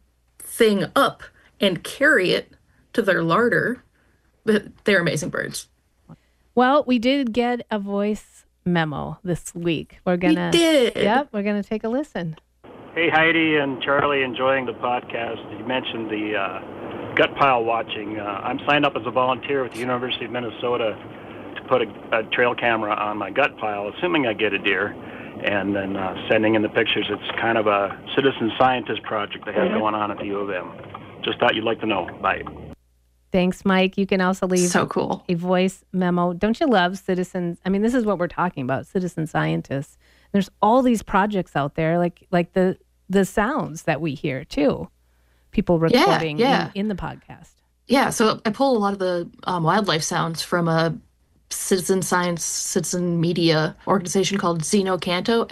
thing up and carry it to their larder. But they're amazing birds. Well, we did get a voice memo this week. We did. Yep, we're gonna take a listen. Hey, Heidi and Charlie, enjoying the podcast. You mentioned the gut pile watching. I'm signed up as a volunteer with the University of Minnesota to put a trail camera on my gut pile, assuming I get a deer, and then sending in the pictures. It's kind of a citizen scientist project they have going on at the U of M. Just thought you'd like to know. Bye. Thanks, Mike. You can also leave so cool. a voice memo. Don't you love citizens? I mean, this is what we're talking about, citizen scientists. There's all these projects out there, like the sounds that we hear, too. People recording in the podcast. Yeah, so I pull a lot of the wildlife sounds from a citizen science, citizen media organization called Xenocanto,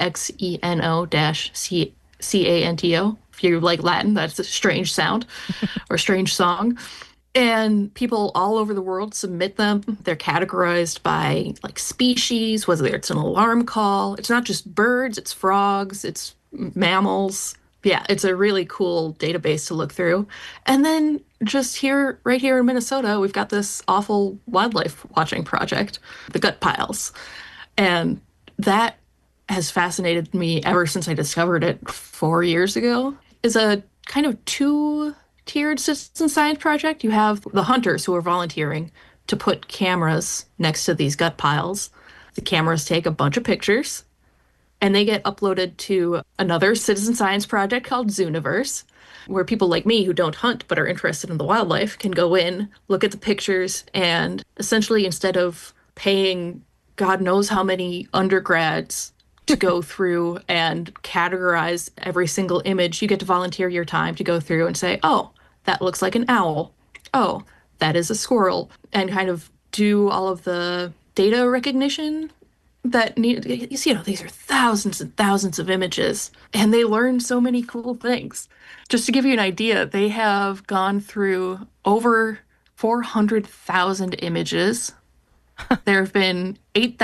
Xeno-Canto. If you like Latin, that's a strange sound or strange song. And people all over the world submit them. They're categorized by like species, whether it's an alarm call. It's not just birds, it's frogs, it's mammals. Yeah, it's a really cool database to look through. And then just right here in Minnesota, we've got this awful wildlife watching project, the gut piles. And that has fascinated me ever since I discovered it 4 years ago. It's a kind of two-tiered citizen science project. You have the hunters who are volunteering to put cameras next to these gut piles. The cameras take a bunch of pictures, and they get uploaded to another citizen science project called Zooniverse, where people like me who don't hunt but are interested in the wildlife can go in, look at the pictures, and essentially instead of paying God knows how many undergrads to go through and categorize every single image, you get to volunteer your time to go through and say, oh, that looks like an owl. Oh, that is a squirrel. And kind of do all of the data recognition that you see, these are thousands and thousands of images, and they learn so many cool things. Just to give you an idea, they have gone through over 400,000 images. There have been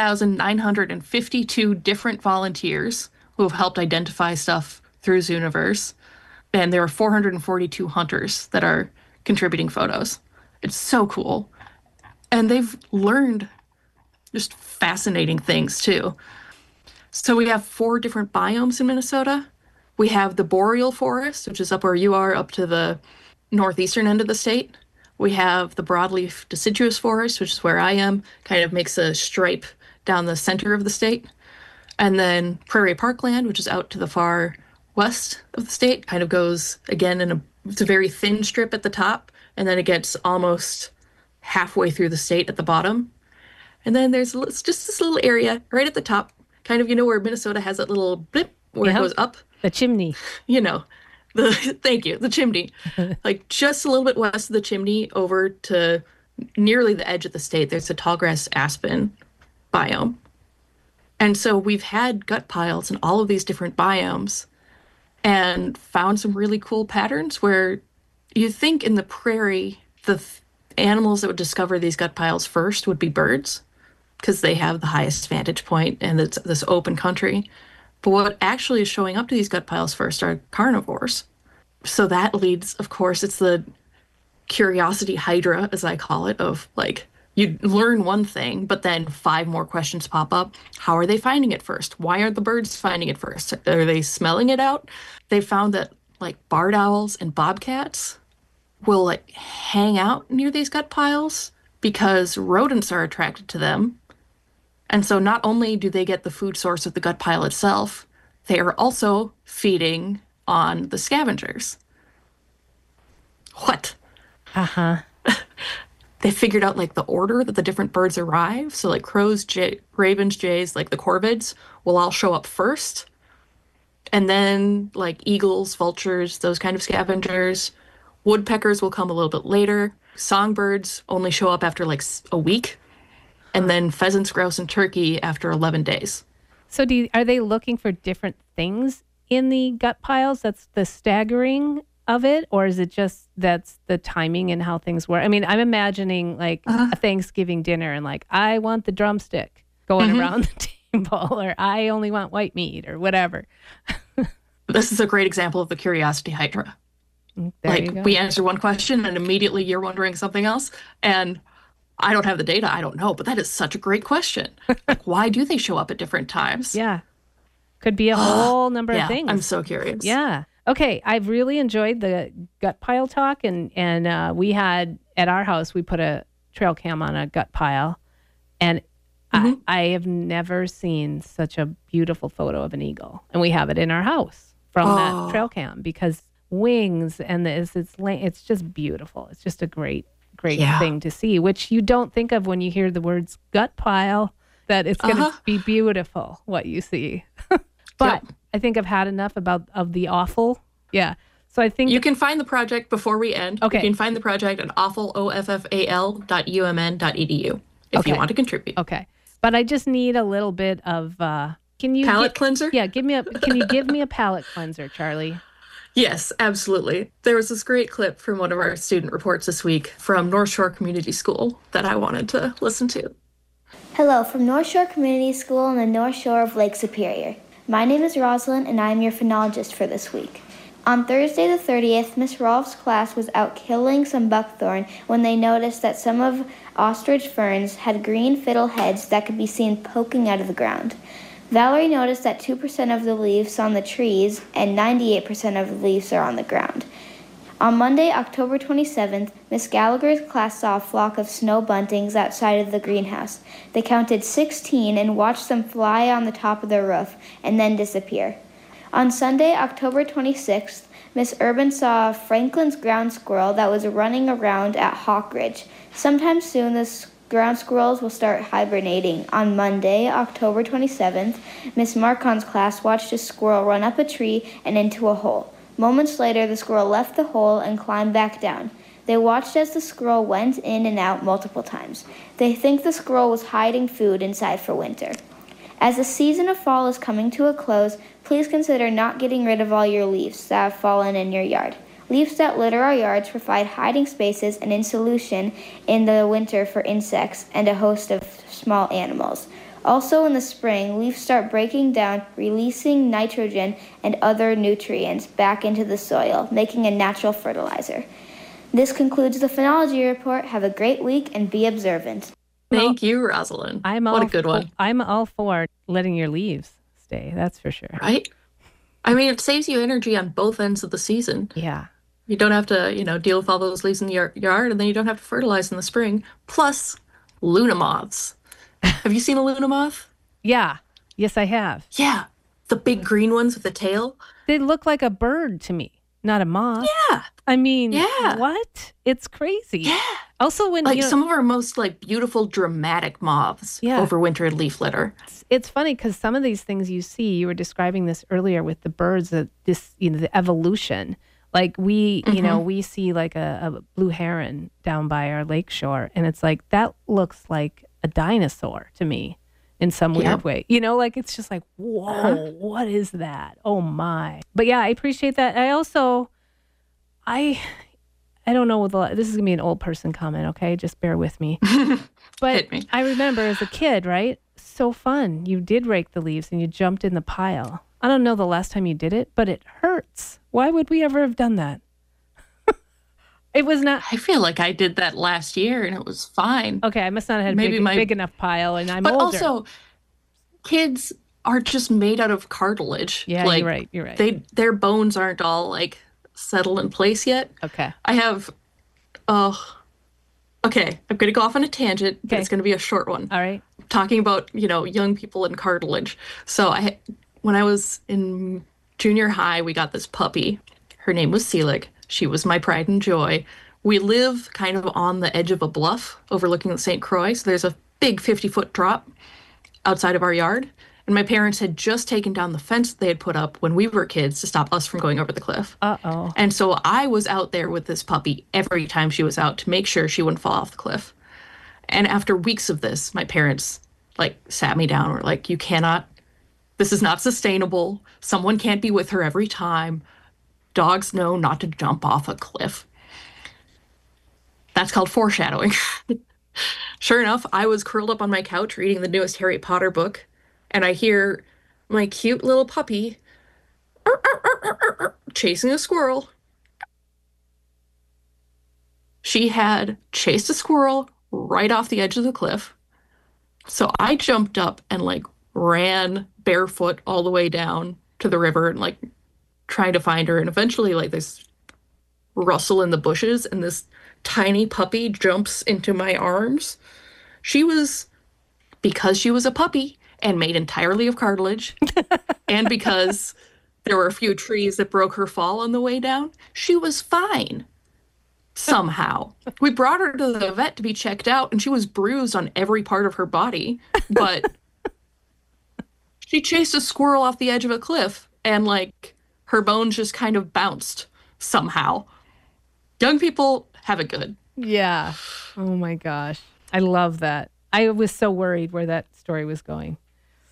8,952 different volunteers who have helped identify stuff through Zooniverse, and there are 442 hunters that are contributing photos. It's so cool. And they've learned just fascinating things, too. So we have 4 different biomes in Minnesota. We have the boreal forest, which is up where you are, up to the northeastern end of the state. We have the broadleaf deciduous forest, which is where I am, kind of makes a stripe down the center of the state. And then prairie parkland, which is out to the far west of the state, kind of goes, again, it's a very thin strip at the top, and then it gets almost halfway through the state at the bottom. And then it's just this little area right at the top, kind of, where Minnesota has that little blip where it goes up. The chimney. Thank you, the chimney. Like just a little bit west of the chimney over to nearly the edge of the state, there's a tallgrass aspen biome. And so we've had gut piles in all of these different biomes and found some really cool patterns where you think in the prairie, the animals that would discover these gut piles first would be birds because they have the highest vantage point and it's this open country. But what actually is showing up to these gut piles first are carnivores. So that leads, of course, it's the curiosity hydra, as I call it, of like, you learn one thing, but then 5 more questions pop up. How are they finding it first? Why aren't the birds finding it first? Are they smelling it out? They found that like barred owls and bobcats will like hang out near these gut piles because rodents are attracted to them. And so not only do they get the food source of the gut pile itself, they are also feeding on the scavengers. What? Uh-huh. They figured out like the order that the different birds arrive. So like crows, ravens, jays, like the corvids will all show up first. And then like eagles, vultures, those kind of scavengers. Woodpeckers will come a little bit later. Songbirds only show up after like a week. And then pheasants, grouse, and turkey after 11 days. So are they looking for different things in the gut piles? That's the staggering of it? Or is it just that's the timing and how things work? I mean, I'm imagining like a Thanksgiving dinner and like, I want the drumstick going around the table, or I only want white meat or whatever. This is a great example of the curiosity hydra. There we answer one question and immediately you're wondering something else. And I don't have the data. I don't know. But that is such a great question. Like, why do they show up at different times? Yeah. Could be a whole number of things. I'm so curious. Yeah. Okay. I've really enjoyed the gut pile talk. And we had, at our house, we put a trail cam on a gut pile. And I have never seen such a beautiful photo of an eagle. And we have it in our house from that trail cam because wings and it's just beautiful. It's just a great thing to see, which you don't think of when you hear the words gut pile, that it's going to be beautiful what you see. But I think I've had enough of the awful. Yeah. So I think you can find the project before we end. Okay. You can find the project at awful.umn.edu if you want to contribute. Okay. But I just need a little bit of palate cleanser? Yeah, can you give me a palate cleanser, Charlie? Yes, absolutely. There was this great clip from one of our student reports this week from North Shore Community School that I wanted to listen to. Hello, from North Shore Community School on the North Shore of Lake Superior. My name is Rosalind, and I am your phenologist for this week. On Thursday the 30th, Miss Rolfe's class was out killing some buckthorn when they noticed that some of ostrich ferns had green fiddle heads that could be seen poking out of the ground. Valerie noticed that 2% of the leaves on the trees and 98% of the leaves are on the ground. On Monday, October 27th, Miss Gallagher's class saw a flock of snow buntings outside of the greenhouse. They counted 16 and watched them fly on the top of the roof and then disappear. On Sunday, October 26th, Miss Urban saw Franklin's ground squirrel that was running around at Hawk Ridge. Sometime soon, the ground squirrels will start hibernating. On Monday, October 27th, Miss Marcon's class watched a squirrel run up a tree and into a hole. Moments later, the squirrel left the hole and climbed back down. They watched as the squirrel went in and out multiple times. They think the squirrel was hiding food inside for winter. As the season of fall is coming to a close, please consider not getting rid of all your leaves that have fallen in your yard. Leaves that litter our yards provide hiding spaces and insulation in the winter for insects and a host of small animals. Also in the spring, leaves start breaking down, releasing nitrogen and other nutrients back into the soil, making a natural fertilizer. This concludes the phenology report. Have a great week and be observant. Thank you, Rosalind. What a good one. I'm all for letting your leaves stay, that's for sure. Right? I mean, it saves you energy on both ends of the season. Yeah. You don't have to, deal with all those leaves in the yard, and then you don't have to fertilize in the spring. Plus, Luna moths. Have you seen a Luna moth? Yeah. Yes, I have. Yeah. The big green ones with the tail. They look like a bird to me, not a moth. Yeah. I mean, yeah. What? It's crazy. Yeah. Also, when like some of our most like beautiful dramatic moths overwintered leaf litter. It's funny because some of these things you see, you were describing this earlier with the birds, this, the evolution. Like we, we see like a blue heron down by our lakeshore, and it's like, that looks like a dinosaur to me in some weird way. Like it's just like, whoa, what is that? Oh my. But yeah, I appreciate that. I also, I don't know, this is going to be an old person comment, okay? Just bear with me. But I remember as a kid, right? So fun. You did rake the leaves and you jumped in the pile. I don't know the last time you did it, but it hurts. Why would we ever have done that? It was not. I feel like I did that last year and it was fine. Okay, I must not have had a big enough pile, and I'm older. But also, kids are just made out of cartilage. Yeah, like, you're right. Their bones aren't all like settled in place yet. Okay. I have, okay, I'm going to go off on a tangent, but it's going to be a short one. All right. Talking about, young people and cartilage. So when I was in junior high, we got this puppy. Her name was Selig. She was my pride and joy. We live kind of on the edge of a bluff overlooking the St. Croix. So there's a big 50-foot drop outside of our yard. And my parents had just taken down the fence they had put up when we were kids to stop us from going over the cliff. Uh-oh. And so I was out there with this puppy every time she was out to make sure she wouldn't fall off the cliff. And after weeks of this, my parents sat me down and were like, this is not sustainable. Someone can't be with her every time. Dogs know not to jump off a cliff. That's called foreshadowing. Sure enough, I was curled up on my couch reading the newest Harry Potter book, and I hear my cute little puppy chasing a squirrel. She had chased a squirrel right off the edge of the cliff. So I jumped up and ran barefoot all the way down to the river and trying to find her. And eventually this rustle in the bushes and this tiny puppy jumps into my arms. Because she was a puppy and made entirely of cartilage, and because there were a few trees that broke her fall on the way down, she was fine. Somehow. We brought her to the vet to be checked out, and she was bruised on every part of her body, but she chased a squirrel off the edge of a cliff, and her bones just kind of bounced somehow. Young people have it good. Yeah. Oh my gosh. I love that. I was so worried where that story was going.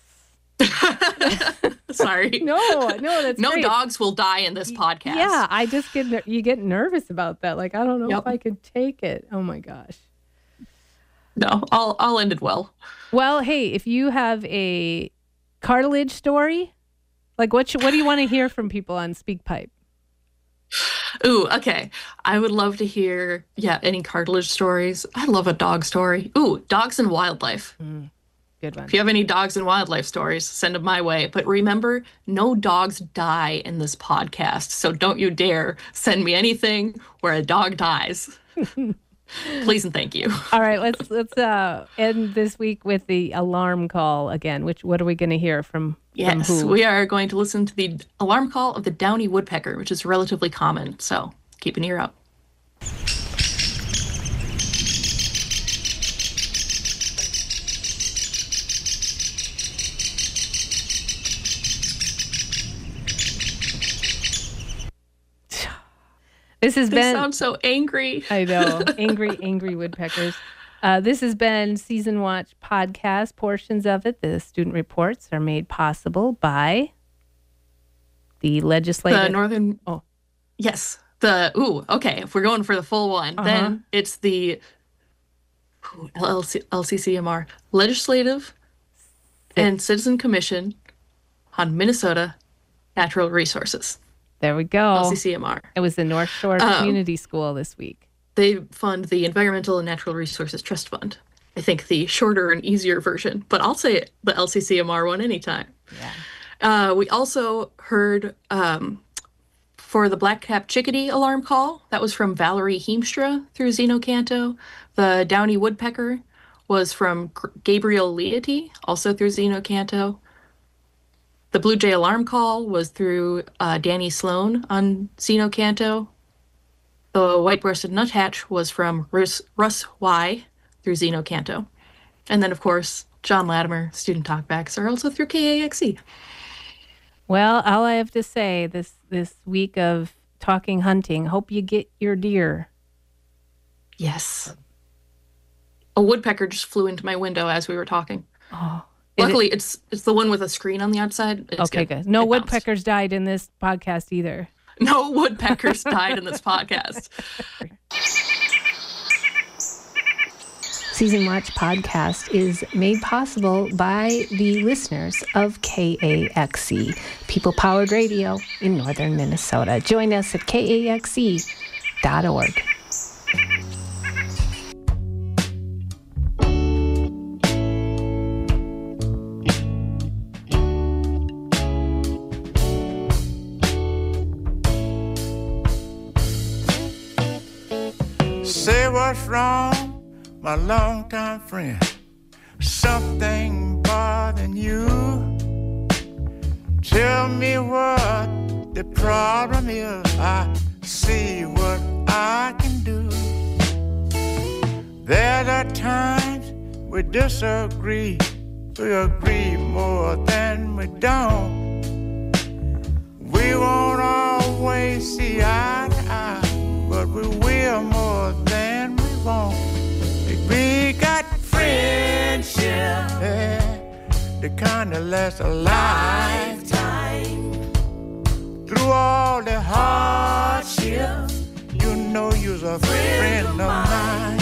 Sorry. No, that's no great. dogs will die in this podcast. Yeah, I just you get nervous about that. I don't know if I could take it. Oh my gosh. No, I'll end it well. Well, hey, if you have a cartilage story, what do you want to hear from people on SpeakPipe? Ooh, okay. I would love to hear, any cartilage stories. I love a dog story. Ooh, dogs and wildlife. Good one. If you have any dogs and wildlife stories, send them my way. But remember, no dogs die in this podcast. So don't you dare send me anything where a dog dies. Please and thank you. All right, let's end this week with the alarm call again. What are we going to hear from? Yes, from who? We are going to listen to the alarm call of the downy woodpecker, which is relatively common. So keep an ear out. This has been. They sound so angry. I know, angry woodpeckers. This has been Season Watch Podcast. Portions of it, the student reports, are made possible by the legislative. The Northern. Oh, yes. Okay. If we're going for the full one, then it's the LCCMR, Legislative and Citizen Commission on Minnesota Natural Resources. There we go. LCCMR. It was the North Shore Community School this week. They fund the Environmental and Natural Resources Trust Fund. I think the shorter and easier version, but I'll say the LCCMR one anytime. Yeah. We also heard for the black-capped chickadee alarm call. That was from Valerie Heemstra through Zeno Canto. The downy woodpecker was from Gabriel Leoty, also through Zeno Canto. The blue jay alarm call was through Danny Sloan on Zeno Canto. The white-breasted nuthatch was from Russ Y. through Zeno Canto. And then, of course, John Latimer student talkbacks are also through KAXE. Well, all I have to say this week of talking hunting, hope you get your deer. Yes. A woodpecker just flew into my window as we were talking. Oh. Luckily, it's the one with a screen on the outside. It's okay, good. No woodpeckers died in this podcast either. No woodpeckers died in this podcast. Season Watch podcast is made possible by the listeners of KAXE, people-powered radio in northern Minnesota. Join us at kaxe.org. Say what's wrong, my longtime friend. Something bothering you. Tell me what the problem is. I see what I can do. There are times we disagree. We agree more than we don't. We won't always see eye to eye, but we will more than we won't. We got friendship, yeah, the kind that lasts a lifetime. Through all the hardships, you know you're a friend of mine.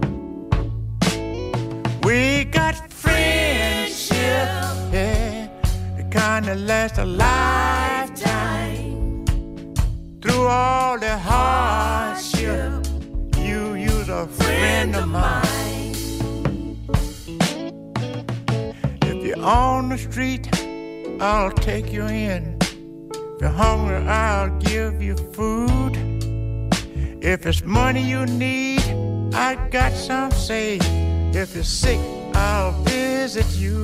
We got friendship, yeah, the kind that lasts a lifetime. Through all the hardship, you're a friend of mine. If you're on the street, I'll take you in. If you're hungry, I'll give you food. If it's money you need, I got some saved. If you're sick, I'll visit you.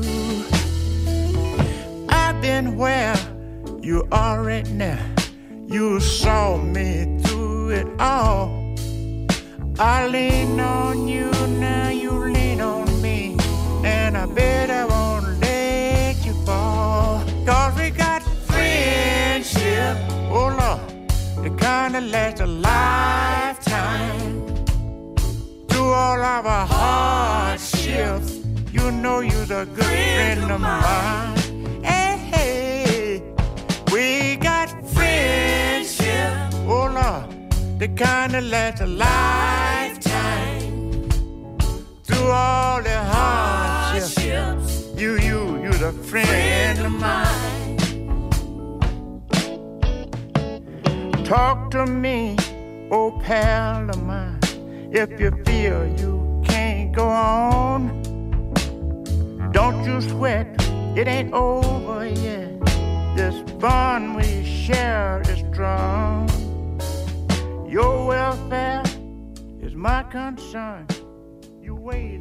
I've been where you are right now. You saw me through it all. I lean on you, now you lean on me. And I bet I won't let you fall. 'Cause we got friendship, oh Lord, the kind that lasts a lifetime. Through all of our hardships, you know you're a good friend of mine. Hey, hey, we got friendship, oh Lord, the kind that lasts a lifetime. Through all the hardships, you're a friend of mine. Talk to me, oh pal of mine, if you feel you can't go on. Don't you sweat, it ain't over yet. This bond we share is strong. Your welfare is my concern. You wait.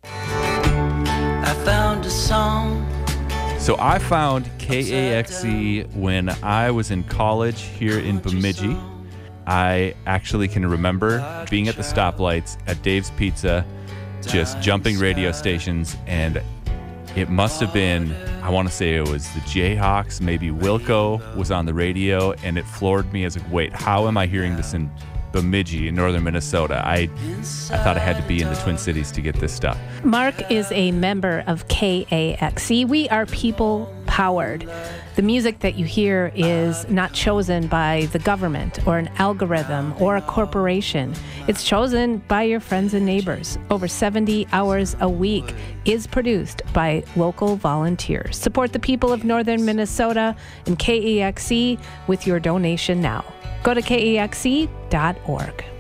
I found a song. So I found KAXE when I was in college here in Bemidji. I actually can remember being at the stoplights at Dave's Pizza, just jumping radio stations, and it must have been, I want to say it was the Jayhawks, maybe Wilco was on the radio, and it floored me as like, wait, how am I hearing this in Bemidji in northern Minnesota? I thought I had to be in the Twin Cities to get this stuff. Mark is a member of KAXE. We are people powered. The music that you hear is not chosen by the government or an algorithm or a corporation. It's chosen by your friends and neighbors. Over 70 hours a week is produced by local volunteers. Support the people of northern Minnesota and KAXE with your donation now. Go to kaxe.org.